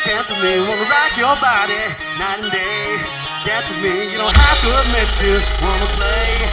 Dance with me, wanna rock your body night and day. Dance with me, you don't have to admit to wanna play.